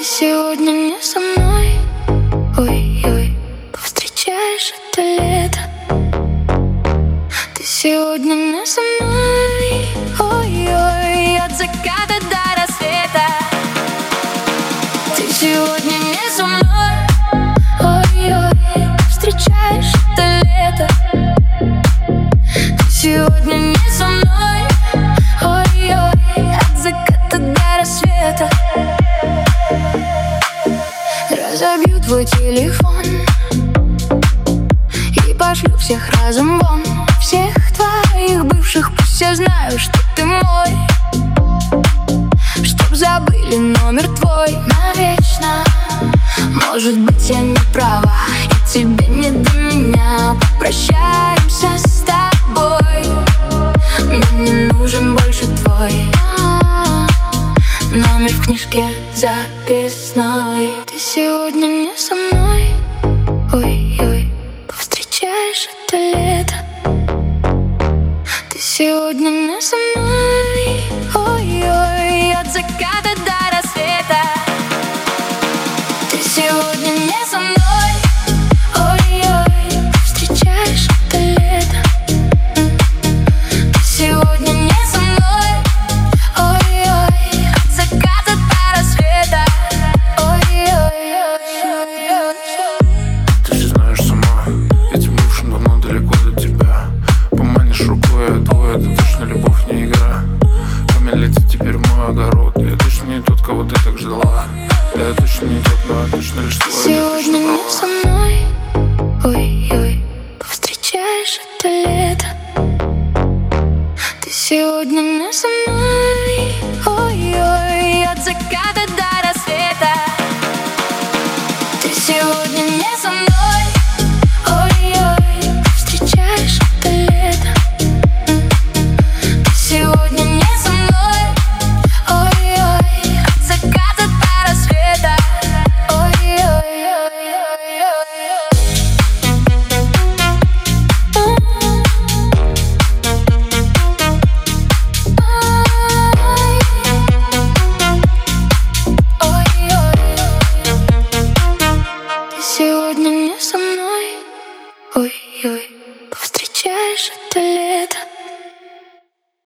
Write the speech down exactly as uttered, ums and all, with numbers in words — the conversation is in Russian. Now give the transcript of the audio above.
сегодня не со мной. Ой-ой, повстречаешь это лето. Ты сегодня не со мной. Ой-ой, от заката до рассвета. Ты сегодня не со мной. Ой-ой, встречаешь это лето. Ты сегодня не со мной. Ой-ой, от заката до рассвета. Разобью твой телефон и пошлю всех разом вон. Всех твоих бывших, пусть все знают, что ты мой. Чтоб забыли номер твой навечно. Может быть, я не права, и тебе не до меня. Попрощаемся с тобой. Мне не нужен больше твой номер в книжке записной. Ты сегодня не со мной. Ой-ой, повстречаешь это лето. Ты сегодня не со мной. Ой-ой, от заката до рассвета. Ты сегодня не со мной. Ой-ой, встречаешь это лето. Ты сегодня не со мной. Ой-ой, от заката до рассвета. Ой-ой-ой. Ты все знаешь сама, этим бывшим давно далеко до тебя. Поманишь рукой, а двое, это точно любовь, не игра. Камень летит теперь в мой огород. Я точно не тот, кого ты так ждала. Да, я точно не тот, но я точно лишь твой. Сегодня не со мной. Ой-ой, повстречаешь это лето. Ты сегодня не со мной.